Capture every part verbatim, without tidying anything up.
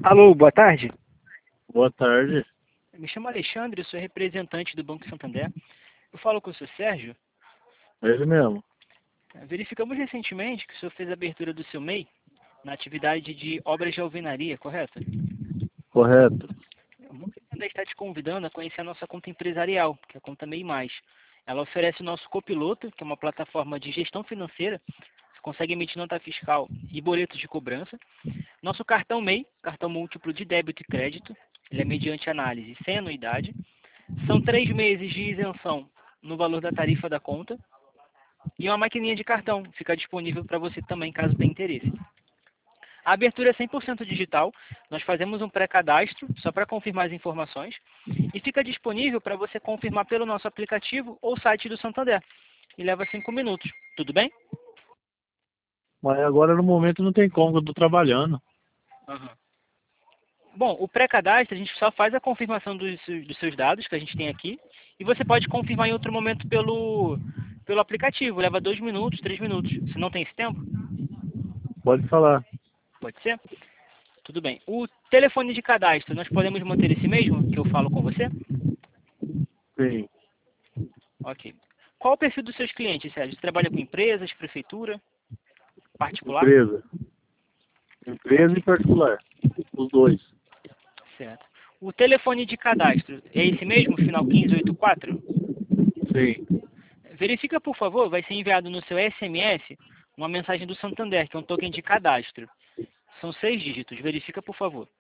Alô, boa tarde. Boa tarde. Me chamo Alexandre, eu sou representante do Banco Santander. Eu falo com o senhor Sérgio. É ele mesmo. Verificamos recentemente que o senhor fez a abertura do seu M E I na atividade de obras de alvenaria, correto? Correto. O Banco Santander está te convidando a conhecer a nossa conta empresarial, que é a conta M E I mais. Ela oferece o nosso copiloto, que é uma plataforma de gestão financeira. Você consegue emitir nota fiscal e boletos de cobrança. Nosso cartão M E I, cartão múltiplo de débito e crédito, ele é mediante análise sem anuidade. São três meses de isenção no valor da tarifa da conta. E uma maquininha de cartão, fica disponível para você também, caso tenha interesse. A abertura é cem por cento digital, nós fazemos um pré-cadastro, só para confirmar as informações, e fica disponível para você confirmar pelo nosso aplicativo ou site do Santander. E leva cinco minutos, tudo bem? Mas agora no momento não tem como, eu estou trabalhando. Uhum. Bom, o pré-cadastro a gente só faz a confirmação dos, dos seus dados que a gente tem aqui, e você pode confirmar em outro momento pelo, pelo aplicativo, leva dois minutos, três minutos. Você não tem esse tempo? Pode falar. Pode ser? Tudo bem. O telefone de cadastro, nós podemos manter esse mesmo que eu falo com você? Sim. Ok. Qual o perfil dos seus clientes, Sérgio? Você trabalha com empresas, prefeitura, particular? Empresa. Empresa e particular. Os dois. Certo. O telefone de cadastro é esse mesmo, final quinze oitenta e quatro? Sim. Verifica, por favor, vai ser enviado no seu S M S uma mensagem do Santander, que é um token de cadastro. São seis dígitos. Verifica, por favor.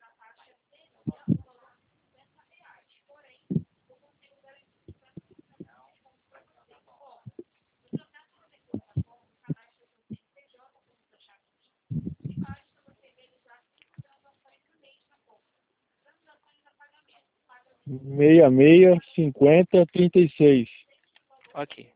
Meia, meia, cinquenta, trinta e seis. Ok.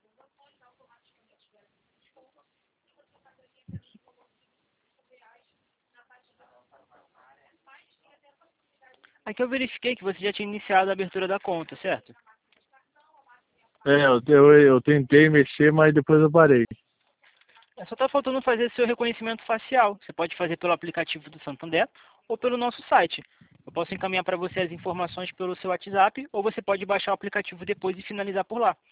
Aqui eu verifiquei que você já tinha iniciado a abertura da conta, certo? É, eu, eu, eu tentei mexer, mas depois eu parei. É, só está faltando fazer seu reconhecimento facial. Você pode fazer pelo aplicativo do Santander ou pelo nosso site. Eu posso encaminhar para você as informações pelo seu WhatsApp ou você pode baixar o aplicativo depois e finalizar por lá.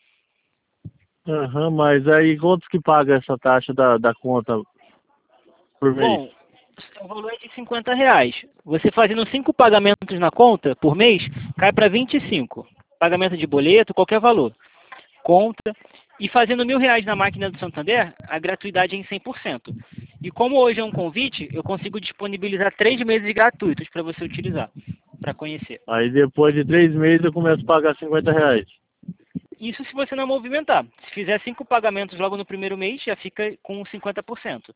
Aham, mas aí quantos que paga essa taxa da, da conta por mês? Bom, o valor é de cinquenta reais. Você fazendo cinco pagamentos na conta por mês, cai para vinte e cinco. Pagamento de boleto, qualquer valor. Conta. E fazendo mil reais na máquina do Santander, a gratuidade é em cem por cento. E como hoje é um convite, eu consigo disponibilizar três meses gratuitos para você utilizar, para conhecer. Aí depois de três meses eu começo a pagar cinquenta reais. Isso se você não movimentar. Se fizer cinco pagamentos logo no primeiro mês, já fica com cinquenta por cento.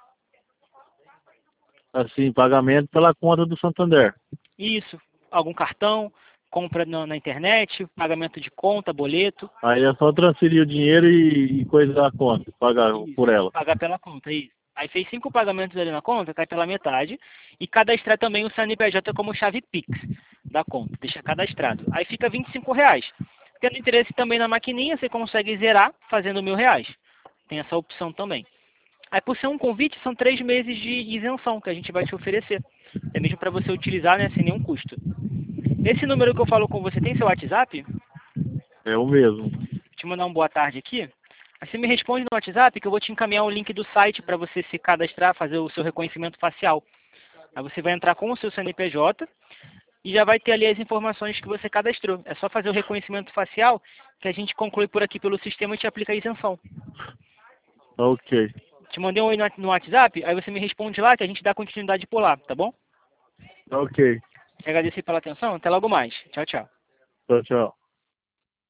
Assim, pagamento pela conta do Santander. Isso. Algum cartão, compra na, na internet, pagamento de conta, boleto. Aí é só transferir o dinheiro e, e coisa da conta, pagar Isso. por ela. Pagar pela conta, isso. Aí fez cinco pagamentos ali na conta, cai pela metade. E cadastrar também o C N P J como chave Pix da conta. Deixa cadastrado. Aí fica vinte e cinco reais. Tendo interesse também na maquininha, você consegue zerar fazendo mil reais. Tem essa opção também. Aí por ser um convite, são três meses de isenção que a gente vai te oferecer. É mesmo para você utilizar, né, sem nenhum custo. Esse número que eu falo com você tem seu WhatsApp? É o mesmo. Vou te mandar um boa tarde aqui. Aí você me responde no WhatsApp que eu vou te encaminhar o link do site para você se cadastrar, fazer o seu reconhecimento facial. Aí você vai entrar com o seu C N P J e já vai ter ali as informações que você cadastrou. É só fazer o reconhecimento facial que a gente conclui por aqui pelo sistema e te aplica a isenção. Ok. Te mandei um oi no WhatsApp, aí você me responde lá que a gente dá continuidade por lá, tá bom? Ok. Te agradecer pela atenção, até logo mais. Tchau, tchau. Tchau, tchau.